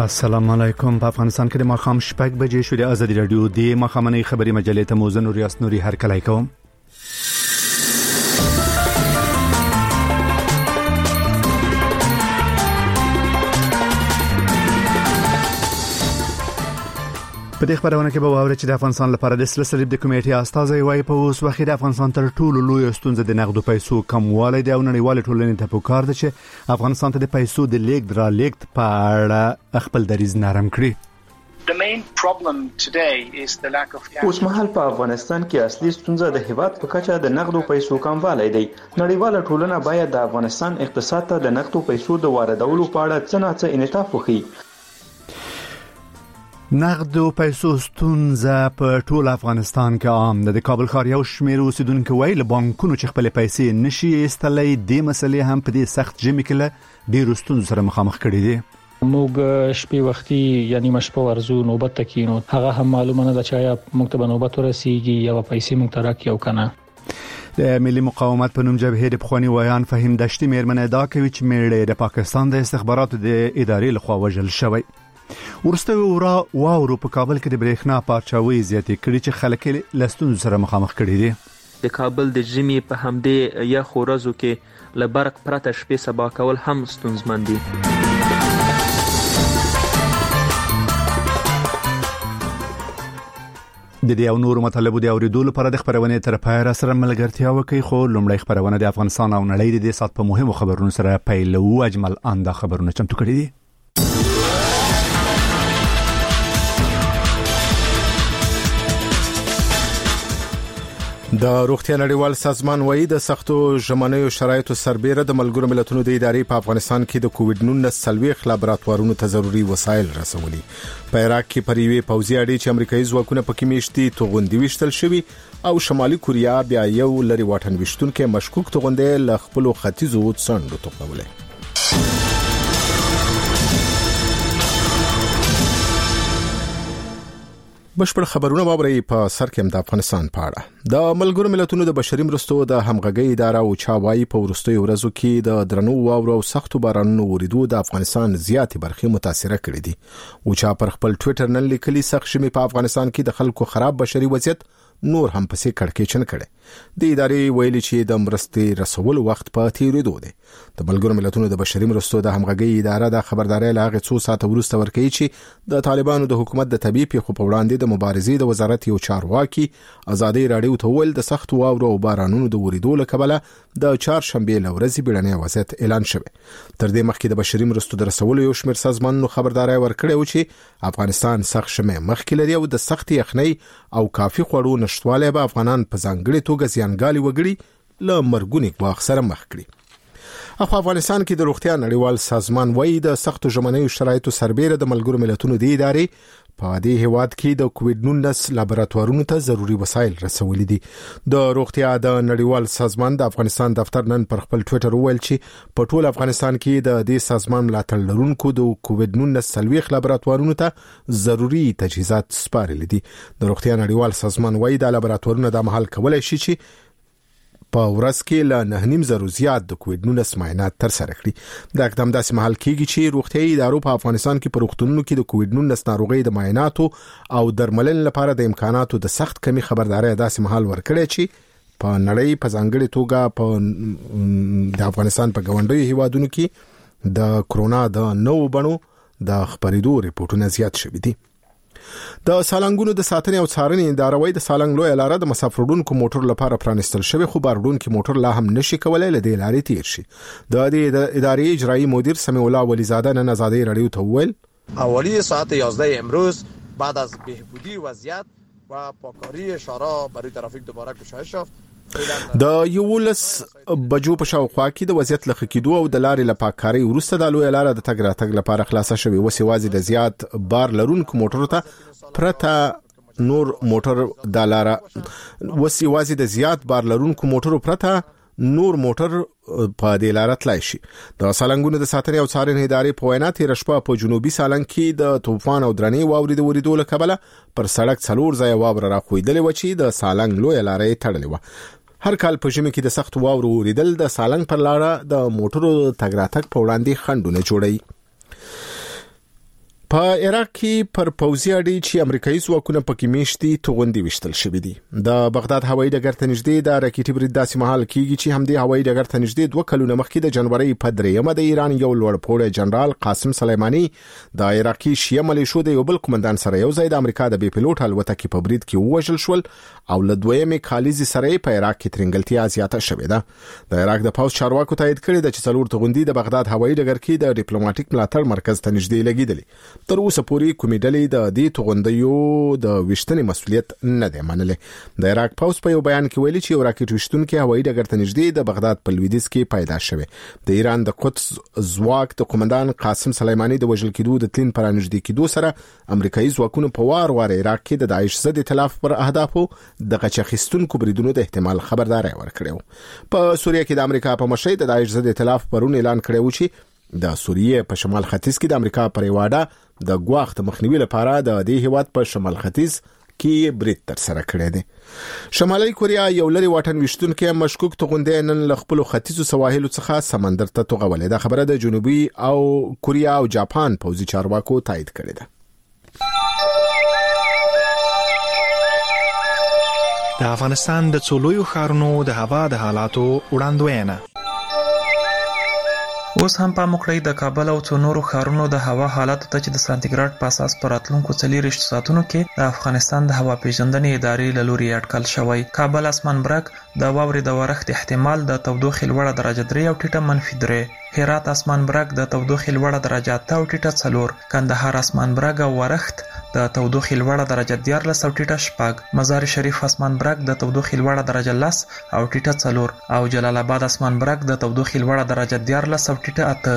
السلام علیکم. په افغانستان کې د ماښام 6 بجې شو. د ازادي رادیو د ماښامنۍ خبري مجلې ته موزن ریاست نوري هر کله کوم. په دې خبرونه کې به واورئ چې د افغانستان لپاره د سلسله د کمیټې استازي وايي په اوس وخت د افغانستان تر ټولو لوی ستونزه د نقدو پیسو کموالی دی او نړیوال ټولنې ته پکار ده چې افغانستان ته د پیسو د لیږد را لیږد په اړه خپل دریځ نرم کړي. The main problem today is the lack of اوس مهال په افغانستان کې اصلي ستونزه د هیواد په کچه د نقدو پیسو کموالی دی. نړیواله ټولنه باید د افغانستان اقتصاد ته د نقدو پیسو د واردولو په اړه څه نه څه انعطاف وکړي. نقدو پیسو ستونزه په ټول افغانستان کې عام ده. د کابل ښار یو شمېر اوسیدونکو وایي له بانکونو چې خپل پیسې نشي ایستلی دې مسلې هم په دې سخت ژمي کې له ډېرو ستونزو سره مخامخ کړي دي. موږ شپې وختي یعنی مشپه ورزو نوبت تکینو هغه هم معلومه نه ده چې آیا موږ ته نوبت ورسیږي یا پیسې موږ ته راکړي او کنه. د ملي مقاومت په نوم جبهه د پخوانی ویان فهیم دشتي مېرمن ادعا کوي چې مېړه د پاکستان د استخباراتو د ادارې لخوا وژل شوی. ورسته واورو په کابل کې د برېښنا پارچاوي زیاتې کړي چې خلک له ستونزو سره مخامخ کړي دي. د کابل د ژمي په همدې یخ ورځو کې له برق پرته شپې سبا کول هم ستونزمن دي. د دې او نورو مطالبو د اوریدلو لپاره د خبرونې تر پای را سره ملګرتیا وکړئ. خو لومړی خبرونه د افغانستان او نړۍ د سات په مهمو خبرونو سره پیلو. اجمل انده خبرونه چمتو کړي دي. د روغتیا نړیوال سازمان وایي د سختو ژمنیو شرایطو سربېره د ملګرو ملتونو د ادارې په افغانستان کې د کووډ 19 سلويخ لابراتوارونو ته ضروري وسایل رسولي. په عراق کې پر یوې پوځي اډې چې امریکایي ځواکونه پکې میشتي توغندي وشتل شوی او شمالي کوریا بیا یو لري واټن وشتونکو مشکوک توغندي له خپل ختیځو څنډو توغولې. بشپړ خبرونه باوري په سر کې د افغانستان په اړه د ملګرو ملتونو د بشري مرستو د همغږي اداره او چاوای په ورستیو ورځو کې د درنو واورو او سختو بارانونو وریدو د افغانستان زیاتې برخې متاثر کړې دي. او چا پر خپل ټوئیټر نن لیکلي سخت شمي په افغانستان کې د خلکو خراب بشري وضعیت نور هم پسې کړکېچن کړي. د ادارې ویلي چې د مرستې رسول وخت په تیریدو دی. د ملګرو ملتونو د بشري مرستو د همغږي اداره د خبرداري لاغه څو ساعت وروسته ورکړي چې د طالبانو د حکومت د طبيعي پیښو په وړاندې د مبارزې د وزارت یو چارواکي ازادي رادیو ته ویل د سخت واورو او بارانونو د وریدو لکبله د چهارشنبه لورځي بیړنی وضعیت اعلان شوه. تر دې مخکې د بشري مرستو د رسولو یو شمېر سازمانونو خبرداري ورکړې و چې افغانستان سخت شمه مخکې لري او د سخت یخنۍ او کافي خوړو نشټواله به افغانان په ځانګړي توګه زیانګالي وګړي له مرګونی واخ سره مخ کړي. په افغانستان کې د روغتیا نړیوال سازمان وایي د سختو ژمنیو شرایطو سربېره د ملګرو ملتونو د ادارې په دې هیواد کې د کووډ 19 لابراتوارونو ته ضروري وسایل رسولي دي. د روغتیا د نړیوال سازمان د افغانستان دفتر نن پر خپل ټوئیټر وویل چې په ټول افغانستان کې د دې سازمان ملاتړ لرونکو د کووډ 19 سلويخ لابراتوارونو ته ضروري تجهیزات سپارل دي. د روغتیا نړیوال سازمان وایي د لابراتوارونو د مهال کولای شي چې په ورځ کې له 9.5 زیات د کووډ 19 معاینات تر سره کړي. دا اقدام داسې مهال کېږي چې روغتیايي ادارو په افغانستان کې په روغتونونو کې د کووډ 19 ناروغي د معایناتو او درملنې لپاره د امکاناتو د سخت کمی خبرداري داسې مهال ورکړي چې په نړۍ په ځانګړي توګه په د افغانستان په ګاونډیو هیوادونو کې د کرونا د نوو بڼو د خبرېدو ریپورتونه زیات شوي دي. د سالنګونو د ساتنې او څارنې اداره وایي د سالنګ لوی لاره د مسافرونکو موټر لپاره پرانستل شوی خو باروډونکو موټر لا هم نشي کولای له دې لارې تیر شي. د ادارې اجرایی مدیر سمیع الله ولیزاده نن آزادی رادیو ته وویل حوالی ساعت 11 امروز بعد از بهبودی وضعیت و پاکاری شارع برای ترافیک دوباره گشایش یافت. د 11 بجو په شاوخوا کې د وضعیت لخوا کېدو او د لارې لپاکاري ورسته د لوی لاره د تګ راتګ لپاره خلاصه شوی. وسیوازي د زیات بار لرونکو موټرو ته پرته نور موټر د لاره وسیوازي د زیات بار لرونکو موټرو پرته نور موټر په دې لار تلای شي. د سالنګونو د ساتنې او څارنې ادارې په وینا تیر شپه په جنوبي سالنګ کې د طوفان او درنې واورې د وریدو لکبله پر سړک څلور ځای واوره راخویدلې و چې د سالنګ لوی لارې تړلې و. هر کال په ژمي کې د سخت واورو وریدل د سالنګ پر لاره د موټرو تګ راتګ په وړاندې خنډونه جوړوي. په عراق کې پر پوځي اډې چې امریکایي ځواکونه پکې میشتي توغندي وشتل شوې دي. د بغداد هوایي ډګر ته نږدې د راکټي برید داسې مهال کیږي چې همدې هوایي ډګر ته نږدې 2 کلونه مخکې د جنوري په 3 د ایران یو لوړ پوړی جنرال قاسم سلیمانی د عراقي شیعه ملیشو د یو بل قومندان سره یو ځای د امریکا د بي پيلوټ الوتکې په برید کې وژل شول او له دویمې کالیزي سره په عراق کې ترنګلتیا زیاته شوې ده. د عراق د پوځ چارواکو تایید کړی د چې څلور توغندي د بغداد هوایي ډګر کې د ډیپلوماټیک ملاتړ مرکز ته نږدې لګیدلې. تر اوسه پورې کومې ډلې د دې توغندیو د وشتنې مسؤلیت نه دی منلې. د عراق پوځ په یو بیان کې ویلي چې یو راکټ وشتونکي هوایي ډګر ته نږدې د بغداد په لویدیځ کې پیدا شوی. د ایران د قدس ځواک د قومندان قاسم سلیمانی د وژل کېدو د تلین پر نږدې کېدو سره امریکایي ځواکونو په وار عراق کې د داعش ضد ائتلاف پر اهدافو د غچخستونکو بریدونو د احتمال خبرداري ورکړو. په سوریه کې د امریکا په مشرۍ د داعش ضد ائتلاف پرون اعلان کړی و چې د سوریه په شمال ختیځ کې د امریکا پر واده د غواخت مخنیوي لپاره د دې هیواد په شمال ختیځ کې برید تر سره کړی دی. شمالي کوریا یو لري واټن وشتونکو مشکوک توغندي نن له خپل ختیځو سواحل څخه سمندر ته توغولې. دا خبره د جنوبي او کوریا او جاپان پوځي چارواکو تایید کړې ده. د افغانستان د څولویو ښارونو د هوا د حالاتو وړاندوینه. اوس هم په مخړی د کابل او څو نورو ښارونو د هوا حالت ته چې د سانتیګریډ په اساس پر راتلونکو 40 ساعتونو کې د افغانستان د هوا پیژندنې ادارې له لوري اټکل شوی. کابل اسمان برګ د واورې د ورښت احتمال د تودوخې لوړه درجه 3 او ټیټه -3. هرات اسمان برګ د تودوخې لوړه درجه 8 او ټیټه 4. کندهار اسمان برګ او ورښت د تودوخې لوړه درجه 14 او ټیټه 4. مزار شریف اسمان برګ د تودوخې لوړه درجه 10 او ټیټه 4 او جلال آباد اسمان برګ د تودوخې لوړه درجه 14 او ټیټه 8.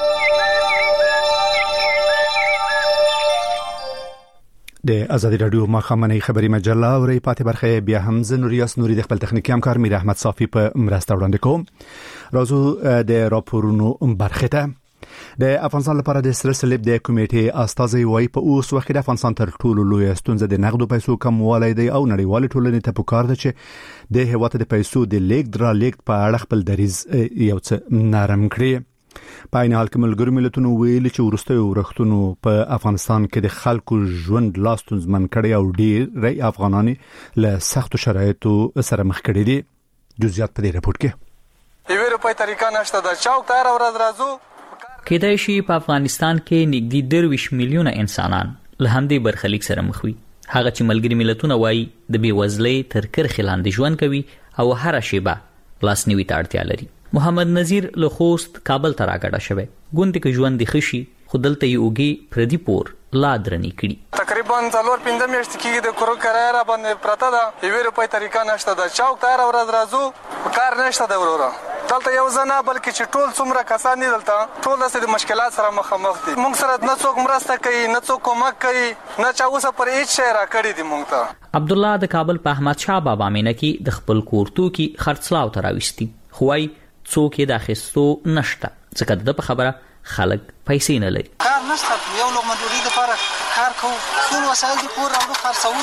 د ازادي رادیو مخامنۍ خبري مجله او ری پاتې برخه بیا هم زنوریاس نوري د خپل تخنیکی همکار میر احمد صافي په مرسته وړاندې کوم. راځو د راپورونو برخه ته. د افغانستان لپاره د سره صلیب د کمیټې استازي وايي په اوس وخت د افغانستان تر ټولو لوی ستونزه د نقدو پیسو کموالی دی او نړیوال ټولنې ته پکار ده چې د هیواد د پیسو د لیږد را لیږد په اړه خپل دریز یو څه نرم کړي. په عین حال کې ملګرو ملتونو ویلي چې وروستیو ورښتونو په افغانستان کې د خلکو ژوند لا ستونزمن کړی او ډېر افغانان له سختو شرایطو سره مخ کړي دي. جزئیات په دې رپورت کې. یوه روپۍ طریقه نشته د چوک ته هر ورځ راځو. کېدای شي په افغانستان کې نږدې 20 میلیونه انسانان له همدې برخلیک سره مخ وي. هغه چې ملګري ملتونه وایي د بېوزلۍ تر کرښې لاندې ژوند کوي او هر شیبه لاسنیوي ته اړتیا لري. محمد نذیر له خوست کابل ته راګډه شوی. ګوند کې ژوند د خشي خو دلته یې اوږې پردي پور لا درنې کړي. تقریبا 4-5 میاشتې کېږي د کورو کرایه را باندې پرته ده. یوه روپۍ طریقه نشته د چوک ته هر ورځ راځو کار نشته د وروره. دلته یو ځنه بلکې چې ټول څومره کسان دي دلته ټول د مشکلات سره مخامخ دي. موږ سره نه څوک مرسته کوي نه څوک کومک کوي نه چا اوسه پر هیڅ شی را کړی دی موږ ته. عبد الله د کابل په احمد شاه بابا مینه کې د خپل کور توکي خرڅلاو ته راوستي. خو وايي څوک یې د اخیستو نشته ځکه د په خبره خلک پیسې نه لري. کار نشته یو لقمه ډوډۍ لپاره کار کوو ټول وسایل د کور راوړو خرڅوو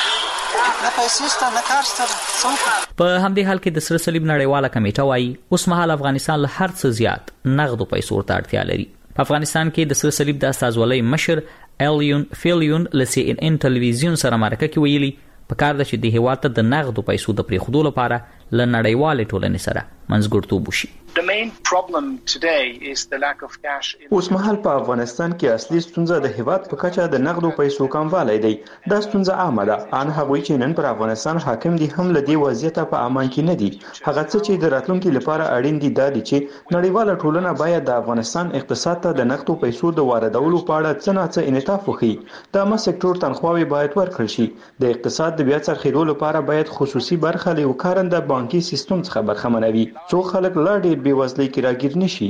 نه پیسې شته نه کار شته. په همدې حال کې د سره صلیب نړیواله کمیټه وايي اوس مهال افغانستان له هر څه زیات نغدو پیسو ته اړتیا لري. په افغانستان کې د سره صلیب د استازولۍ مشر الیون فیلیون له CNN ټلویزیون سره مرکه کې ویلي په کار ده چې د هیواد ته د نغدو پیسو د پریښودو لپاره له نړیوالې ټولنې سره منځګړتوب وشي. The main problem today is the lack of cash. اوس مهال په افغانستان کې اصلي ستونزه د هیواد په کچه د نقدو پیسو کموالی دی. دا ستونزه عامه ده. ان هغوی چې نن پر افغانستان حاکم دي هم له دې وضعیته په امان کې نه دي. هغه څه چې د راتلونکي لپاره اړین دي دا دي چې نړیواله ټولنه باید د افغانستان اقتصاد ته د نقدو پیسو د واردولو په اړه څه نه څه انعطاف وکړي. د عامه سکتور تنخواوې باید ورکړل شي. د اقتصاد د بیا څرخېدو لپاره باید خصوصي برخه له کارنده بانکي سیستم څخه برخمنوي څو خلک لا ډېر بېوزلۍ کې راګیر نشي.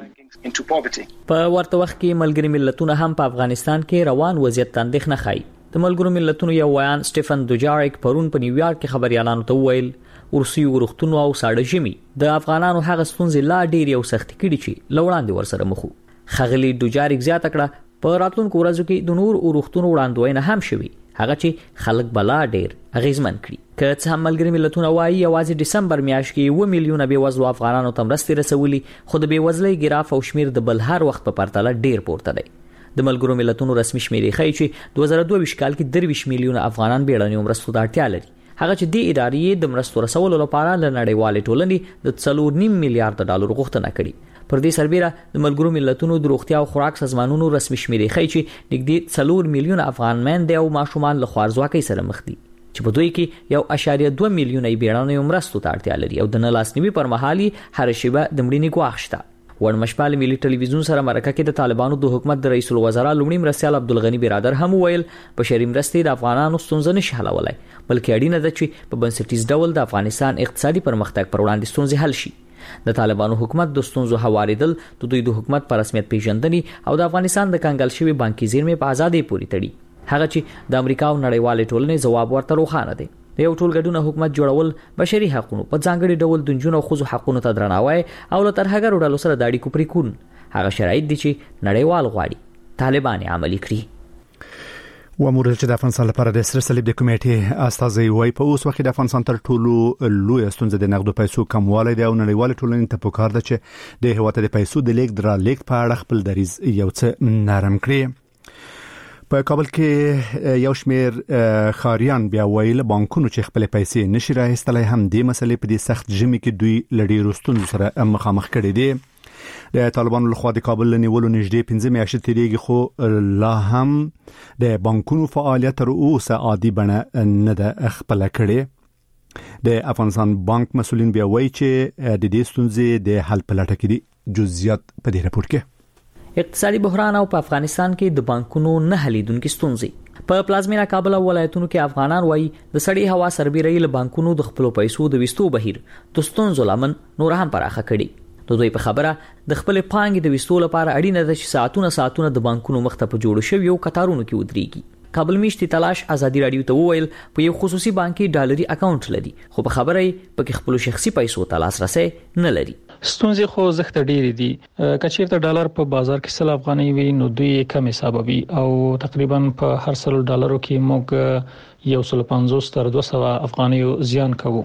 په ورته وخت کې ملګري ملتونه هم په افغانستان کې روان وضعیت ته اندېښنه ښایي. د ملګرو ملتونو یو ویان سټیفن دوجاریک پرون په نیویارک کې خبريالانو ته وویل ورسي ورختونو او ساړه ژمي د افغانانو هغه ستونزې لا ډېر یو سخت کړي چې لوړاندې ورسره مخ وو. خغلی دوجاریک زیاته کړه په راتلونکو ورځو کې د نور ورختونو وړاندوینه هم شوي هغه چې خلک بلا ډېر اغیزمن کړي. که څه هم ملګري ملتونه وایي یوازې دسمبر میاشت کې 1 میلیونه بېوزلو افغانانو ته مرستې رسولي خو د بېوزلۍ ګراف او شمیر د بل هر وخت په پرتله ډېر پورته دی. د ملګرو ملتونو رسمي شمیرې ښیي چې 2022 کال کې 23 میلیونه افغانان بیړنیو مرستو ته اړتیا لري. هغه چې د ادارې د مرستو رسولو لپاره له نړیوالې ټولنې د 4.5 میلیارډ ډالر غوښتنه کړې. پر دې سربېره د ملګرو ملتونو د روغتیا او خوراک سازمانونو رسمي شمیرې ښیي چې نږدې 4 میلیونه افغان میندې او ماشومان له خوارځواکۍ سره مخ دي چې په دوی کې 1.2 میلیونه بیړنیو مرستو ته اړتیا لري او د نه لاسنیوي پر مهال هر شیبه د مړینې ګواښ شته. ورمشپال ملي ټلویزیون سره مرکه کې د طالبانو د حکومت د رئیس الوزرا لومړي مرستیال عبدالغنی برادر هم ویل بشري مرستې د افغانانو ستونزې نشي حلولای بلکې اړینه ده چې په بنسټیز ډول د افغانستان اقتصادي پرمختګ پر وړاندې ستونزې حل شي. د طالبانو حکومت د ستونزو هواریدل د دوی د حکومت پر رسمیت پیژندنې او د افغانستان د کنګل شوی بانکي زیرمې په ازادۍ پورې تړي. هغه چې د امریکا او نړیوالې ټولنې ځواب ورته روښانه دی. د یو ټولګډونه حکومت جوړول بشري حقوقو په ځانګړي ډول د نجونو او ښځو حقوقو ته درناوی او له ترهګرو ډلو سره د اړیکو پرې کول هغه شرایط دي چې نړیوال غواړي طالبان عملي کړي. وامور چې د افغانستان لپاره د سره صلیب د کمیټې استازي وای په اوس وخت د افغانستان تر ټولو لوی ستونزه د نقدو پیسو کموالی دی او نړیوال ټولنې ته پکار ده چې د هیواد د پیسو د لیک درا لیک په اړه خپل دریز یو څه نرم کړي. په کابل کې یو شمیر خاریان بیا ویل بانکونو چې خپل پیسې نشي راهستلای هم د مسلې په دې سخت جمی کې دوی لړۍ رستون سره مخامخ کړي دي. د طالبانو لخوا د کابل نیولو نږدې 15 میاشتې تیریږي خو لا هم د بانکونو فعالیت تر اوسه عادي بڼه نه ده خپل کړي. د افغانستان بانک مسولین بیا وایي چې د دې ستونزې د حل په لټه کې دي. جزئیات په دې راپور کې. اقتصادي بحران او په افغانستان کې د بانکونو نه حلیدونکو ستونزې په پلازمینه کابل او ولایتونو کې افغانان وایي د سړی هوا سربېرې له بانکونو د خپل پیسو د وستو بهیر د ستونزو لامل نور هم پراخه کړي. د دوی په خبره د خپل پانګې د وستو لپاره اړینه ده چې ساعتونه د بانکونو مخ ته په جوړ شوی یو قطارونو کې ودرېږي. کابل میشتي تلاش ازادي رادیو ته وویل په یو خصوصي بانکي ډالري اکاونټ لري خو په خبره یې په خپل شخصي پیسو ته لاسرسي نه لري. ستونزې خو زخت ډېری دي. کچېرته ډالر په بازار کې 100 افغانۍ وي نو دوی کم حسابوي او تقریبا په هر 100 ډالرو کې موږ 150 تر 200 افغانۍ زیان کوو.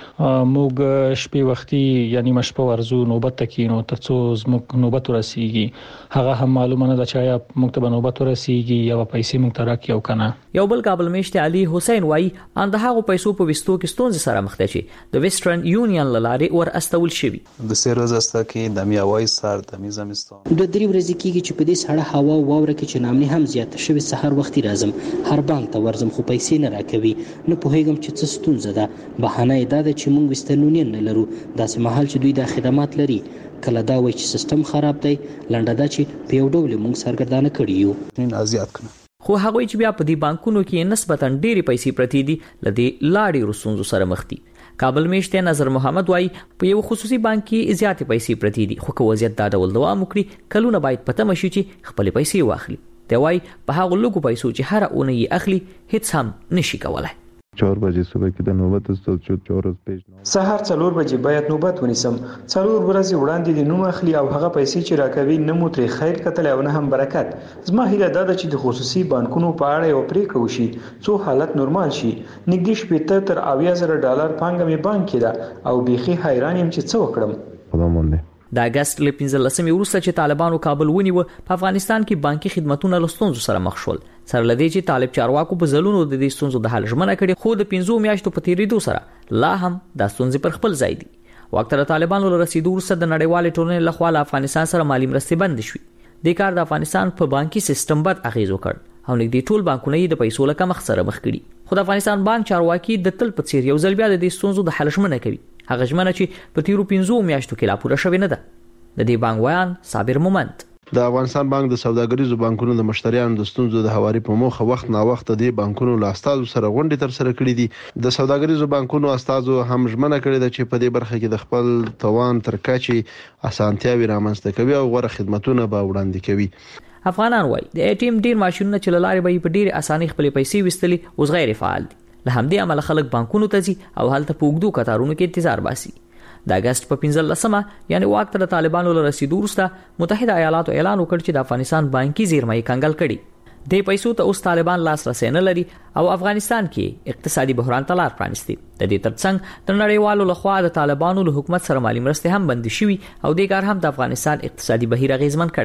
موږ شپې وختي یعنی مشپه ورزو نوبت تکینو ترڅو زموږ نوبت ورسیږي. هغه هم معلومه نه ده چې آیا موږ ته نوبت ورسیږي یا پیسې موږ ته راکړي او کنه. یو بل کابل میشته علي حسین وای ان د هغه پیسو په وستو کې ستونزې سره مخ دي چې د ویسټرن یونین لاره ور استول شوی. د سیروز استا کې د میاوي سار د میزمستان د درې ورځې کېږي چې په دې سړه هوا او واوره کې چې نامني هم زیات شوی. سحر وختي راځم هر بانک ته ورځم خو پیسې نه راکوي. نه پوهیږم چې څه ستونزه ده. بهانه یې دا ده چې موږ وستلونین نه لرو. داسې مهال چې دوی د خدمات لري کله دا وایي چې سیستم خراب دی لنډه دا چې په یو ډول موږ سرګردانه کړی یو. نن ازیات کنه خو هغه چې بیا په دې بانکونو کې نسبتاً ډېری پیسې پرتی دي لدی لاړې رسونزو سره مخ دي. کابل میشته نظر محمد وای په یو خصوصي بانک کې زیاتې پیسې پرتی دي خو که وضعیت دا ډول دوام وکړي کلونه باید پته مشي چې خپل پیسې واخلي. دی وای په هغه لږو پیسو چې هر اونۍ اخلي هیڅ هم نشي کولای. 4 بجې صبح کې د نوبت استاد شو 4 ورځې پیژنو سهار 4 بجې باید نوبت ونیسم. 4 ورځې وړاندې د نوم اخلي او هغه پیسې چې راکوي نه مو ترې خیر کتل او نه هم برکت. زما هیله دا ده چې د خصوصي بانکونو په اړه یو پریکړه وشي څو حالت نورمال شي. نږدې 70 تر 80,000 ډالر پانګه مې بانک کې ده او بيخي حیران یم چې څه وکړم. خدامنده د اگست ل 15 وروسته چې طالبانو کابل ونیو په افغانستان کې بانکي خدماتونه له ستونزو سره مخ شول. سره لدی چې طالب چارواکو په ځلونو د دې ستونزو د حل ژمنه کړې خو د 15 میاشتو په تیریدو سره لا هم د ستونزې پر خپل ځای دي. وخت د طالبانو له رسیدو وروسته د نړیوال ټولنې لخوا له افغانستان سره مالی مرستې بند شوې. د کار د افغانستان په بانکي سیستم بد اغیز وکړ او نږدې ټول بانکونه د پیسو له کمښت سره مخ کړي. خو د افغانستان بانک چارواکي د تل په څیر یو ځل بیا د دې ستونزو د حل ژمنه کوي. هغه ژمنه چې په تیرو 15 میاشتو کې لا پوره شوې نه ده. د دې بانک ویان صابر مومند د افغانستان بانک د سوداګریزو بانکونو د مشتریانو د ستونزو د هواري په موخه وخت نا وخت د بانکونو له استادو سره غونډې تر سره کړې دي. د سوداګریزو بانکونو استادو هم ژمنه کړې ده چې په دې برخه کې د خپل توان تر کچې اسانتیاوي رامنځته کوي او غوړه خدماتونه به وړاندې کوي. افغانان وایي د ATM ډیر ماشینونه چې لارې به په ډیر اساني خپل پیسې وستلي اوس غیر فعال دي. له همدې عمله خلک بانکونو ته ځي او هلته په اوږدو قطارونو کې انتظار باسي. د اگست په 15 یعنی وخت د طالبانو له رسیدو وروسته متحده ایالاتو اعلان وکړ چې د افغانستان بانکي زیرمې کنګل کړي. د پیسو ته اوس طالبان لاسرسي نه لري او افغانستان کې اقتصادي بحران ته لار پرانیستي. د دې ترڅنګ د نړیوالو لخوا د طالبانو له حکومت سره مالی مرستې هم بند شوي او د کار هم د افغانستان اقتصادي بهیر اغیزمن کړي.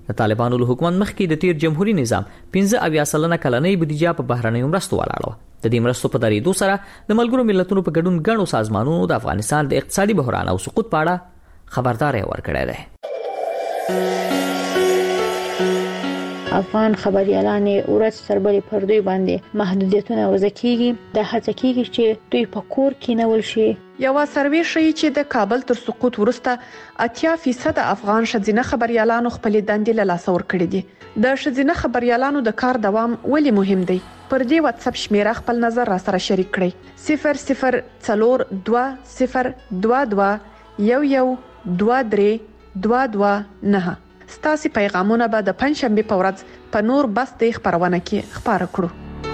د طالبانو له حکومت مخکې د تیر جمهوریت نظام 15 کلنۍ بودیجه په بهرنیو مرستو ولاړه و. د دې مرستو په درېدو سره د ملګرو ملتونو په ګډون غنو سازمانونو د افغانستان د اقتصادي بحران او سقوط په اړه خبرداري ورکړې ده. افغان خبريالان ورځ تر بلې پر دوی باندې محدودیتونه وضع کیږي. د هڅه کیږي چې دوی په کور کې نول شي. یو سروې ښیي چې د کابل تر سقوط وروسته 80% افغان ښځینه خبريالانو خپل دندې له لاسه ورکړې دي. د ښځینه خبريالانو د کار دوام ولې مهم دی؟ پر دې واتس اپ شمیره خپل نظر را سره شریک کړئ. 00422211232229. ستاسو پیغامونه به د پنځشنبه په ورځ په نور بس د خبرونه کې خبره کړو.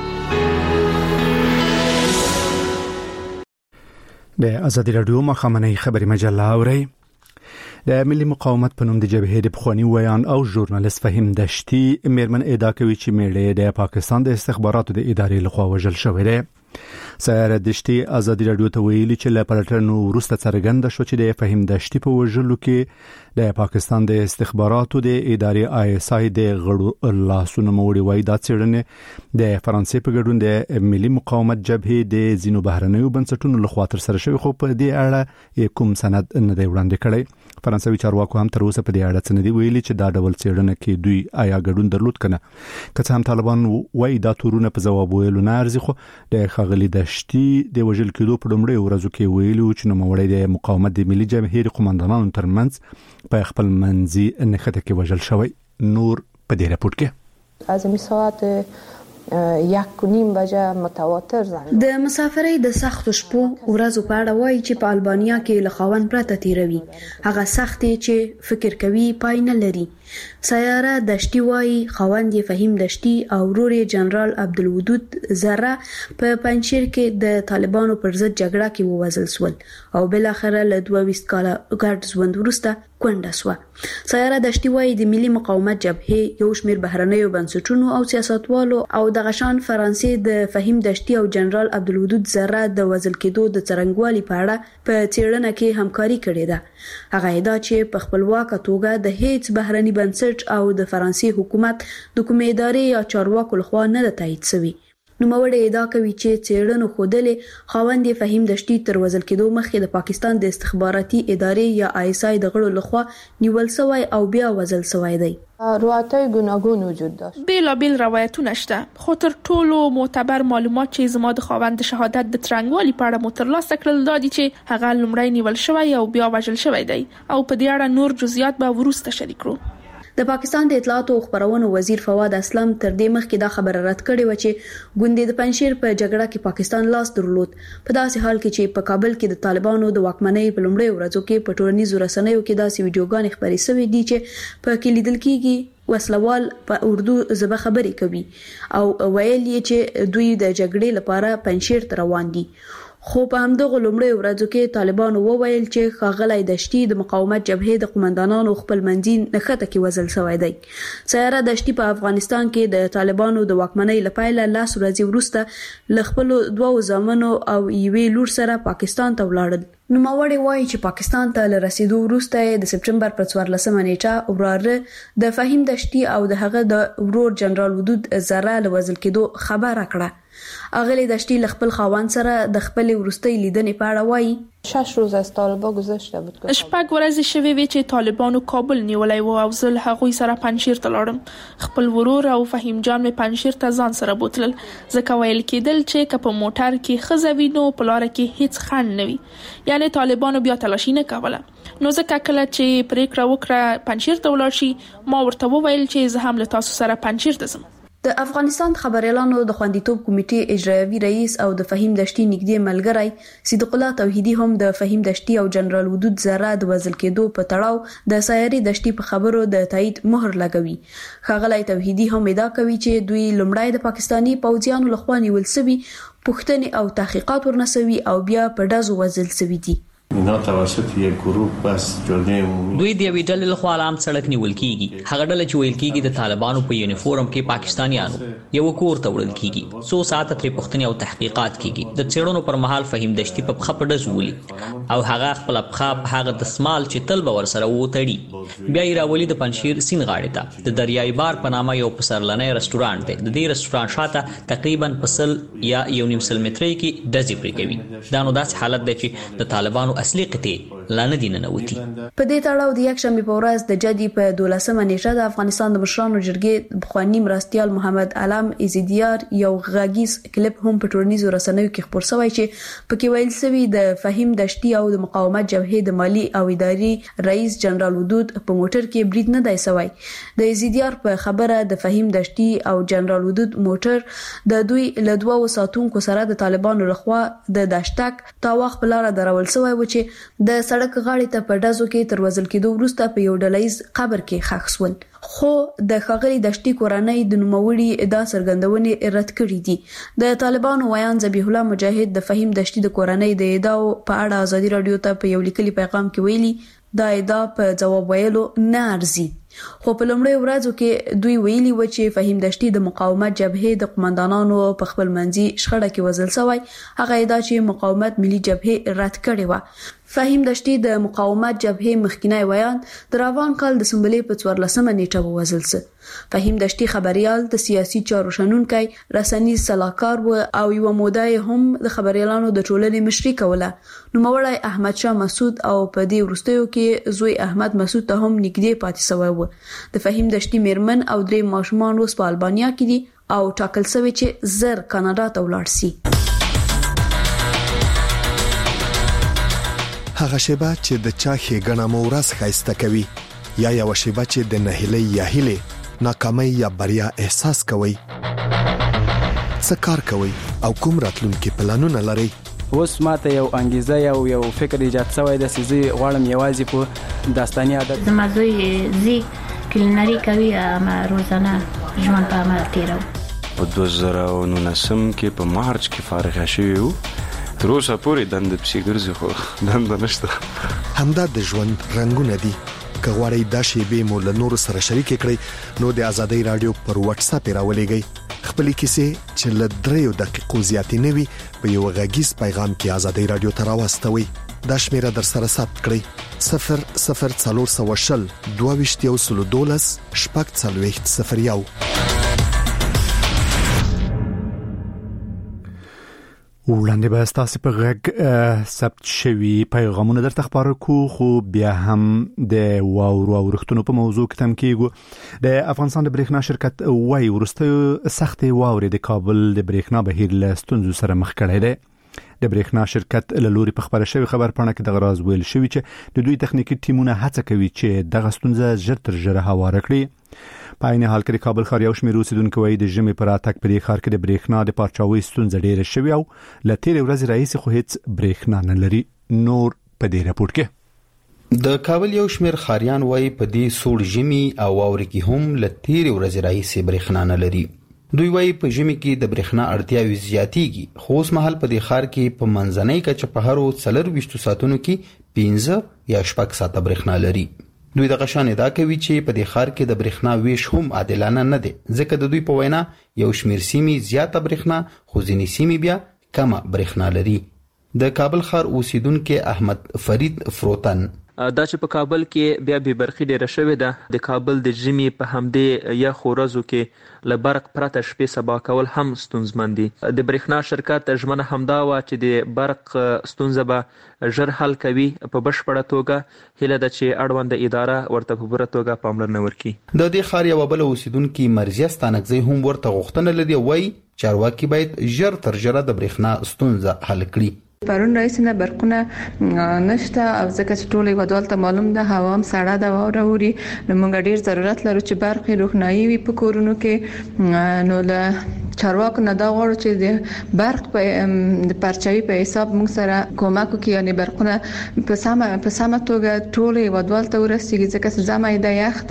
د ازادي رادیو مخامنۍ خبري مجله اوري. د ملي مقاومت په نوم د جبهې د پخوانی ویان او ژورنالیست فهیم دشتي میرمن ادعا کوي چې میړه د پاکستان د استخباراتو د ادارې لخوا وژل شوی دی. سیاره دشتي ازادي رادیو ته ویلي چې له پلټنو وروسته څرګنده شو چې د فهیم دشتي په وژلو کې د پاکستان د استخباراتو د ادارې ISI د غړو لاسونه موړي وای. دا څېړنه د فرانسې په ګډون د ملي مقاومت جبهې د زینو بهرنیو بنسټونو لخوا تر سره شوی، خو په دې اړه کوم سند نه دی وړاندې کړی. فرانسوي چارواکو هم تر اوسه په دې اړه څه نه دی ویلي چې دا ډول څېړنه کې دوی آیا ګډون درلود کنه. که څه هم طالبان وای دا تورونه په ځواب ویلو نه ارزي، خو د خغلی دشتي د وژل کېدو په لومړۍ ورځو کې ویلو چې نوموړی د مقاومت د ملي جبهې د قوماندانانو ترمنځ په خپل منځي نښته کې وژل شوی. نور په دې راپور کې از این ساعت 1:30 بجه متواتر زنګ د مسافرۍ د سختو شپو ورځو په اړه وایي چې په البانیا کې له خاوند پرته تیروي. هغه سختي چې فکر کوي پای نه لري. سیاره دشتي وایي خاوند یې فهیم دشتي او ورور یې جنرال عبدالودود ذره په پنجشیر کې د طالبانو پر ضد جګړه کې ووژل شول او بل اخر له 22 کاله ګډ ژوند وروسته کونډه شو. سیاره دشتي وایي د ملي مقاومت جبهې یو شمېر بهرنیو بنسټونو او سیاستوالو او د غشان فرانسې د فهیم دشتي او جنرال عبدالودود ذره د وژل کېدو د څرنګوالي په اړه په څېړنه کې همکاري کړې ده. هغه ادعا چې په خپلواکه توګه د هیڅ بهرني بنسټ او د فرانسې حکومت د کومې ادارې یا چارواکو لخوا نه ده تایید شوی. نوموړی ادعا کوي چې څېړنو ښودلې خاوند یې فهیم دشتي تر وژل کېدو مخکې د پاکستان د استخباراتي ادارې یا ISI د غړو لخوا نیول شوی او بیا وژل شوی دی. روایت‌های گوناگون وجود داشت. بیلابیل روایتونه شته، خو تر ټولو معتبر معلومات چې زما د خاوند شهادت د ترنګوالي په اړه مو ترلاسه کړل دا دي چې هغه لومړی نیول شوی او بیا وژل شوی دی او په دې اړه نور جزئیات به وروسته شریک کړو. د پاکستان د اطلاعات او خبرونو وزیر فواد اسلم تر دې مخکې دا خبره رد کړې و چې ګوندې د پنجشیر په جګړه کې پاکستان لاس درلود. په داسې حال کې چې په کابل کې د طالبانو د واکمنۍ په لومړۍ ورځو کې په ټولنیزو رسنیو کې داسې ویډیوګانې خپرې شوې دي چې په کې لیدل کېږي وسلوال په اردو ژبه خبرې کوي او ویل یې چې دوی د جګړې لپاره پنجشیر ته روان دي. خو په همدغه لومړۍ ورځو کې طالبانو وویل چې ښاغلی دشتي د مقاومت جبهې د قوماندانانو خپل منځي نښته کې وژل شوی دی. سیاره دشتي په افغانستان کې د طالبانو د واکمنۍ له پیله 10 ورځې وروسته له خپلو 2 زامنو او یوې لور سره پاکستان ته ولاړل. نوموړی وایي چې پاکستان ته له رسیدو وروسته د سپټمبر پر 14 نیټه وراره د فهیم دشتي او د هغه د ورور جنرال ودود ذره له وژل کېدو خبره کړه. اغلی دشتي له خپل خاوند سره د خپل ورستۍ لیدنې په اړه وایي 6 روز از طالبان گذشته بود. شپږ ورځې شوې وې چې طالبانو کابل نیولای و او زه له هغوی سره پنجشیر ته لاړم. خپل ورور او فهیم جان مې پنجشیر ته ځان سره بوتلل. ځکه ویل کېدل چې که په موټر کې ښځه وي نو په لاره کې هیڅ خنډ نه وي، یعنی طالبانو بیا تلاشي نه کوله. نو ځکه کله چې پریکړه وکړه پنجشیر ته ولاړ شي ما ورته وویل چې زه هم له تاسو سره پنجشیر ته ځم. د افغانستان خبريالانو د خوندیتوب کمیټې اجرایوي رئیس او د فهیم دشتي نږدې ملګری صدیق الله توحیدی هم د فهیم دشتي او جنرال ودود ذره د وژل کېدو په تړاو د سیاري دشتي په خبرو د تایید مهر لګوي. ښاغلی توحیدی هم ادعا کوي چې دوی لومړی د پاکستانی پوځیانو لخوا نیول شوي، پوښتنې او تحقیقات ورنسوي او بیا په ډزو وژل شوي دي. اینا توسط یک گروه بس جامعه عمومی دوی د یوې ډلې لخوا عام سړک نیول کیږي. هغه ډله چې ویل کیږي د طالبانو په یونیفورم کې پاکستانیانو یو کور ته وړل کیږي. څو ساعته ترې پوښتنې او تحقیقات کیږي. د څېړنو پر مهال فهیم دشتي په خپل ډز ولي او هغه خپل ابخاب هغه د سمال چې تل به ورسره وټړي بیا یې راولي د پنشیر سین غاړې ته. د دریای بار په نامه یو پسرلنی رستورانت دی. د دې رستورانت شاته تقریبا پسل یا 1.5 مترۍ کې ډزې پرې کوي. دا نو داسې حالت دی چې د طالبانو اصلي قطعې لا نه دي ننوتي. په دې تړاو د یکشنبه په ورځ د جدي په 12مه نیټه د افغانستان د مشرانو جرګې بخوانی مرستيال محمد علم ایزیدیار یو غاګیز کلیپ هم په ټولنیزو رسنیو کې خبر شوی چې پکې ویل شوی د فهیم دشتي او د مقاومت جبهې د مالی او اداري رئیس جنرال ودود په موټر کې برید نه دی شوی. د ایزیدیار په خبره د فهیم دشتي او جنرال ودود موټر د دوی له دوه ساتونکو سره د طالبانو لخوا د دشتک تاوخ په لار درول شوی و چې د سړک غاړې ته په ډزو کې تر وزل کېدو وروسته په یو ډلهیز قبر کې ښخ شول. خو د ښاغلي دشتي کورنۍ د نوموړي دا څرګندونې رد کړې دي. د طالبانو ویان ذبیح الله مجاهد د فهیم دشتي د کورنۍ د ادعاو په اړه ازادي رادیو ته په یو لیکلي پیغام کې ویلي دا ادعا په جواب ویلو نه ارزي. خو په لومړی ورځو کې دوی ویلي و چې فهیم دشتي د مقاومت جبهې د قومندانانو په خپل منځي شخړه کې وزل شوی. هغه ادعا چې مقاومت ملي جبهې رد کړې و. فهیم دشتي د مقاومت جبهې مخکینی ویان د روان کال د سنبلې په 14مه نیټه ووزل شو. فهیم دشتي خبريال د سیاسي چارو شنونکي رسنی صلاحکار و او یو موده هم د خبريالانو د ټولنې مشري کوله. نوموړی احمد شاه مسعود او په دې وروستیو کې زوی احمد مسعود ته هم نږدې پاتې شوی و. د فهیم دشتي میرمن او درې ماشومان اوس په البانیا کې دي او ټاکل شوی چې زر کاناډا ته ولاړ شي. هغه شیبه چې د چا ښېګڼه مو ورځ ښایسته کوي یا یو شیبه چې د نهیلۍ یا هیلې ناکامۍ یا بریا احساس کوي. څه کار کوي او کوم راتلونکي پلانونه لري؟ اوس ماته یو انګیزه یو فکر ایجاد شوی د سيزي غواړم یوازې په داستاني عادت زما زوی زی کلینری کوي ما روزانه ژوند په عمل تیرو. په 2019 کې په مارچ کې فارغ شوی و. تر اوسه پورې دند پسې ګرځي خو دند نشته. همدا د ژوند رنگونه دي. که غواړئ دا شیبې مو له نورو سره شریک کړئ نو د ازادۍ رادیو پر واتس اپ راولېږئ. خپلې کیسې چې له 3 دقیقو زیاتې نه وي په یو غږیز پیغام کې ازادۍ رادیو ته راوستوئ. دا شمیره در سره ثبت کړئ 00420 22 شپږ 4001. وړاندې به تاسو په غږ ثبت شوی پیغامونه درته خبرو کو خو بیا هم د واورو او رښتونو په موضوع کې تم کېږو. د افغانستان د برېښنا شرکت وای ورسته سخت واورې د کابل د برېښنا بهیر له ستونزو سره مخ کړی دی. د برېښنا شرکت له لوري په خبره شوی خبر پاڼه کې د غراز ویل شوی چې د دوی تخنیکی ټیمونه هڅه کوي چې دغه ستونزه ژر تر ژره هواره کړي. په عین حال کې کابل ښار یو شمېر اوسیدونکو وایي د ژمي پر اتک په دې ښار کې د برېښنا د پارچاوي ستونزه ډېره شوې او له تېرې ورځې راهیسې خو هیڅ برېښنا نه لري. نور په دې راپور کې د کابل یو شمېر ښاریان وایي په دې سوړ ژمي او واورې کې هم له تېرې ورځې راهیسې برېښنا نه لري. دوی وایي په ژمي کې د برېښنا اړتیاوې زیاتېږي خو اوس مهال په دې ښار کې په منځنۍ کچه په هرو 24 ساعتونو کې 15 یا 6 ساعته برېښنا لري. دوی د غشان ادعا کوي چې په دې ښار کې د برېښنا ویش هم عادلانه نه دی ځکه د دوی په وینا یو شمېر سیمې زیاته برېښنا خو ځینې سیمې بیا کمه برېښنا لري. د کابل ښار اوسیدونکو احمد فرید فروتن دا چې په کابل کې بیا به برخي ډیره شوې ده. د کابل د ژمي په همدې یا خورزو کې له برق پرته شپې سبا کول هم ستونزمن دي. د برېښنا شرکت ژمنه همدا و چې د برق ستونزه به ژر حل کوي په بشپړه توګه. هله د چې اړوند اداره ورته په پوره توګه پاملرنه وکړي. د دې ښار یو بل اوسیدونکو مرزیه ستانکزی هم ورته غوښتنه لري وای چارواکي باید ژر تر ژره د برېښنا ستونزه حل کړي. پرون رئیس نه برقونه نشته او ځکه چې ټول یوادول ته معلوم ده هوا هم سړه ده او ووري نو موږ ډیر ضرورت لرو چې برقي روښنايي وي په کورونو کې. نو له چارواکو نه دا غواړو چې د برق په پرچاوي په حساب موږ سره کومک وکړي یعنی برقونه په سمه توګه ټول یوادول ته ورسیږي ځکه چې زمای د یخ ده.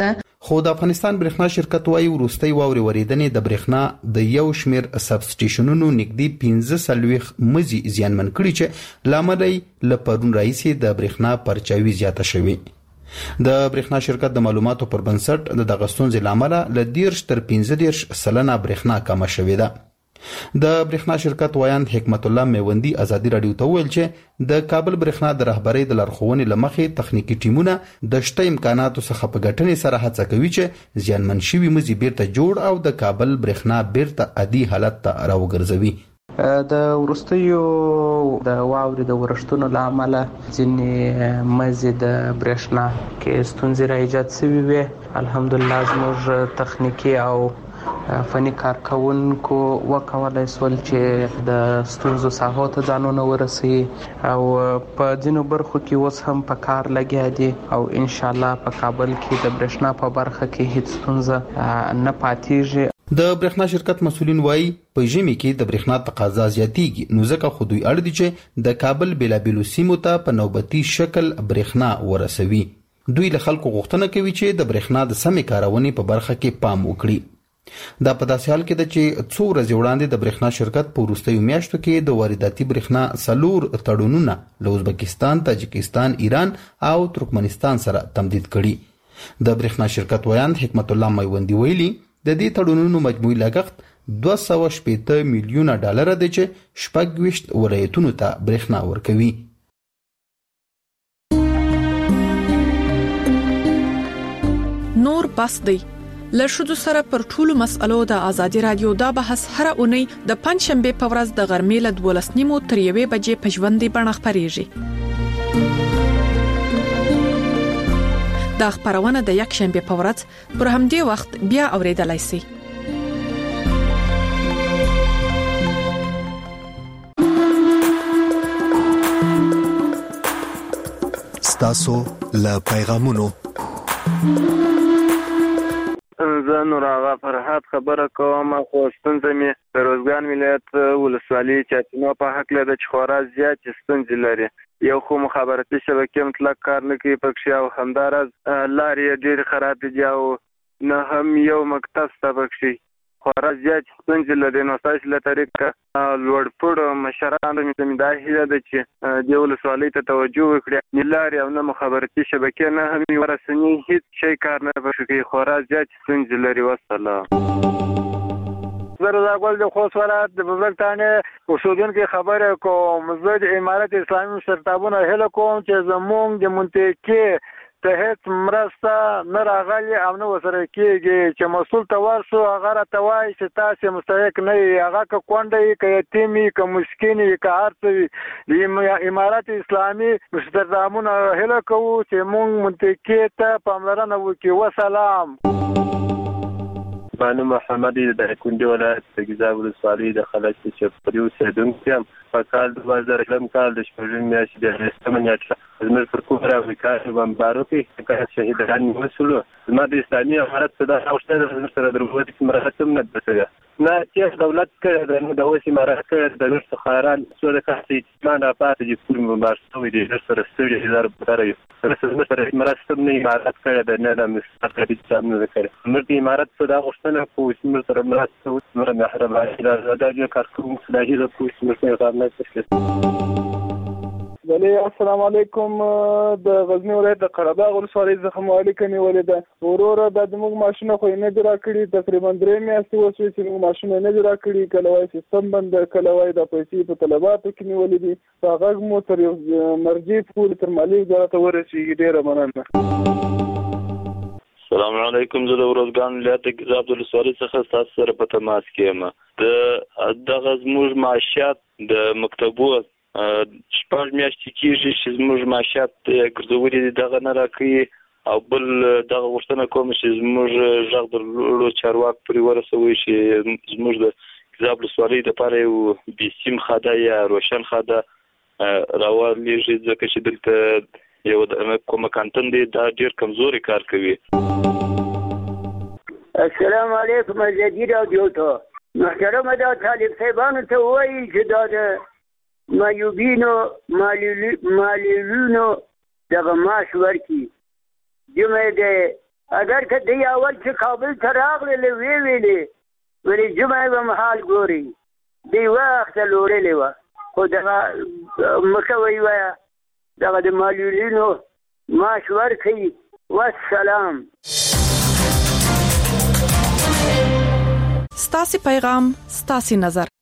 خو د افغانستان برېښنا شرکت وايي وروستۍ واورې ورېدنې د برېښنا د یو شمېر سب سټیشنونو نږدې 15 مزي زیانمن کړي چې لامل یې له پرون راهیسې د برېښنا پرچاوي زیاته شوې. د برېښنا شرکت د معلوماتو پر بنسټ د دغه ستونزې لامل له 10 تر 15% برېښنا کمه شوې ده. د برېښنا شرکت وایند حکمت الله میوندی ازادي رادیو ته ویل چې د کابل برېښنا د رهبرۍ د لارښوونې لمخې تخنیکی ټیمونه د شته امکاناتو څخه په ګټنې سره هڅه کوي چې زیانمن شوي مزي بیرته جوړ او د کابل برېښنا بیرته عادي حالت ته راوګرځوي. د ورستیو د واورې د ورښتونو لامل ځینې مزي د برېښنا کې ستونزې را ایجاد شوي وي. الحمدلله زموږ تخنیکی او فني کارکونکو وکولای سول چې د ستونزو ساحو ته ځانونه ورسي او په ځینو برخو کې اوس هم په کار لګیا دي او ان شاء الله په کابل کې د برېښنا په برخه کې هیڅ ستونزه نه پاتېږي. د برېښنا شرکت مسولین وایي په ژمي کې د برېښنا تقاضا زیاتیږي نو ځکه خو دوی اړ دي چې د کابل بیلابیلو سیمو ته په نوبتي شکل برېښنا ورسوي. دوی له خلکو غوښتنه کوي چې د برېښنا د سمې کارونې په برخه کې پام وکړي. دا په داسې حال کې ده چې څو ورځې وړاندې د برېښنا شرکت په وروستیو میاشتو کې د وارداتي برېښنا 4 تړونونه له ازبکستان، تاجکستان، ایران او ترکمنستان سره تمدید کړي. د برېښنا شرکت وایند حکمت الله میوندی ویلي د دې تړونونو مجموعي لګښت 280 میلیونه ډالر دی چې 26 ولایتونو ته برېښنا ورکوي. نور بس دی له ښځو سره پر ټولو مسألو د ازادي رادیو دا بحث هر اونۍ د پنځشنبه په ورځ د غرمې له 12:30 تر 1 بجې په ژوندۍ بڼه خپرېږي. دا خبرونه د یک شنبه په ورځ پر همدې وخت بیا اوریدلای شئ. ستاسو له پیغامونو زه نور آغا فرحات خبره کوم. خو ستونزه مې د روزګان ولایت ولسوالۍ چاپینو په حق لري چې خورا زیات ستونزې لري. یو خو مخابراتي شبکې مطلق کار نه کوي پکې او همدارز لارې ډېر خراب دي او نه هم یو مکتب ته پکې خورا زیات ستونزې لري. نو تاسو له طریقه لوړپوړو مشرانو مې دا هیله ده چې د ولسوالۍ ته توجه وکړي. نه لارې او نه مخابراتي شبکې نه هم ورسنی هیڅ شي کار نه پکې خورا زیات ستونزې لري. والسلام. زردا ګل د خوست ولایت د بزرګتانه اوسیدونکو خبره کوم. زه د امارت اسلامي مشرتابونه هله کوم چې زموږ د منطقې ته هیڅ مرسته نه راغلي او نه وسره کېږي چې مسؤل ته ورسو هغه راته وایي چې تاسو مستحق نه یې. هغه که کونډه یې که یتیم یې که مسکین یې که هر څه د امارت اسلامي مشرتابونه هله کوو چې موږ منطقې ته پاملرنه وکړي. وسلام. بانو محمد د کندي ولایت د ګیزاب ولسوالۍ د خلک چې په یو اوسېدونکی یم. په کال 2000 کال د شپږم میاشتې د 8 نیټه زموږ پر کومه امریکا بمبارو کې چې شهیدان مسولو زما د اسلامي امارت صدا اوسته سره دروغ دي مراتب نه دسه نه چې دولت کې د دوسي امارت کې د نور خیران څو د کاسي ایمان راپاتې چې کوم مبارسوي دي سره ستوري هزار پټاري سره سره مراتب نه امارت کې د نه د مستقبل ځام نه کړي. نور د امارت صدا اوسته په اسمر سره مراتب سره محرمه د د کارکوم صلاحي د کوم بله السلام علیکم. د غزنی ولایت د قرهباغ ولسوالۍ څخه مالک نیولې ده. وروره د موږ ماشینه خو نه دی راکړي. تقریبا 3 میاشتې وشوي چې موږ ماشینه نه دی راکړي. کله وایي سیستم بند، کله وایي د پیسې په طلباتو کې نیولې دي. هغه مو تر مرجع پورې تر مالی وزارت ورسېږي. ډېره مننه. السلام علیکم. زه د روزګان ولایت د ګیزاب ولسوالۍ څخه تاسو سره په تماس کې یم. دغه زموږ معاشات د مکتبو 6 میاشتې کېږي چې زموږ معاشات ګرځولي دي دغه نه راکوي. او بل دغه غوښتنه کوم چې زموږ غږ د لوړو چارواکو پورې ورسوي چې زموږ د ګیزاب ولسوالۍ دپاره یو بي سیم خاده یا روشن خاده راولېږي ځکه چې دلته یو کومه کانتن دی دا ډېر کمزوري کار کوي. السلام علیکم. ازادي رادیو ته محترمه دا طالب صاحبانو ته وایي چې دا د مایوبینو مالیلونو دغه معاش ورکړي. جمعه د اگر که دی اول چې کابل ته راغلی ویلې ولې جمعه به محال ګوري دی وخت لورلې و خو دا مکوي وای دا د مالیولینو ماشور کوي والسلام. ستاسي پیغام ستاسي نظر